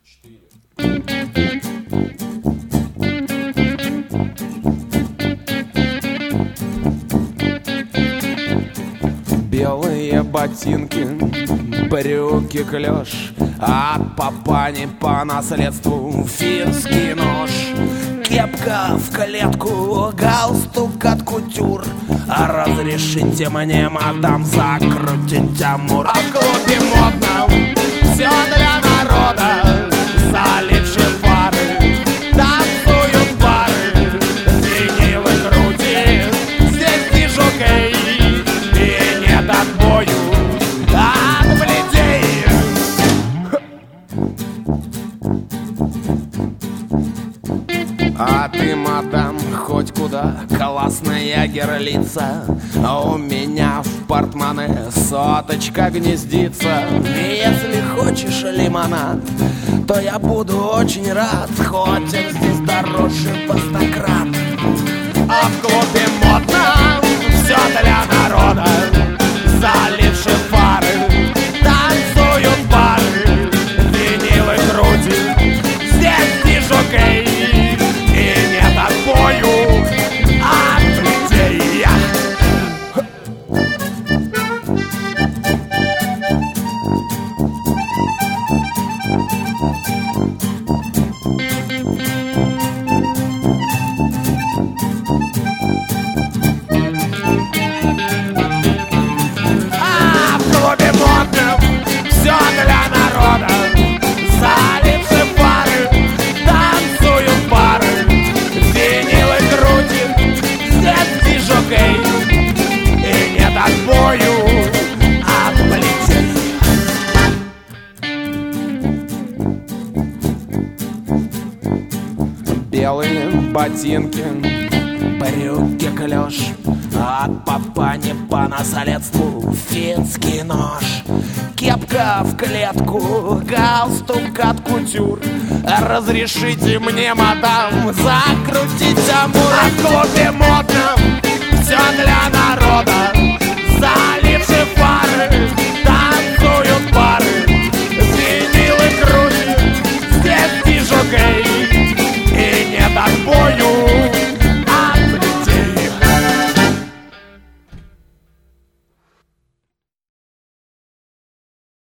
Белые ботинки, брюки клеш, от папани по наследству финский нож. Кепка в клетку, галстук от кутюр. Разрешите мне, мадам, закрутить амур. А в клубе модном все для народа, заливши фары, танцуют пары, винилы крутит, здесь дижокей, и нет отбою от плетей. А ты, мадам, хоть куда, классная герлица. У меня в портмоне соточка гнездится. И если хочешь лимонад, то я буду очень рад, хоть он здесь дороже по 100 крат. А в клубе модно все для народа, заливши фары, танцуют пары, винилы крутит, здесь дижокей, и нет отбою от людей. А в клубе модном все для народа, заливши фары, танцуют пары, винилы крутит, здесь дижокей, и нет отбою от плетей. Белые ботинки, брюки клеш, от папани по наследству финский нож. Кепка в клетку, галстук от кутюр. Разрешите мне, мадам, закрутить амур. А в клубе модном все для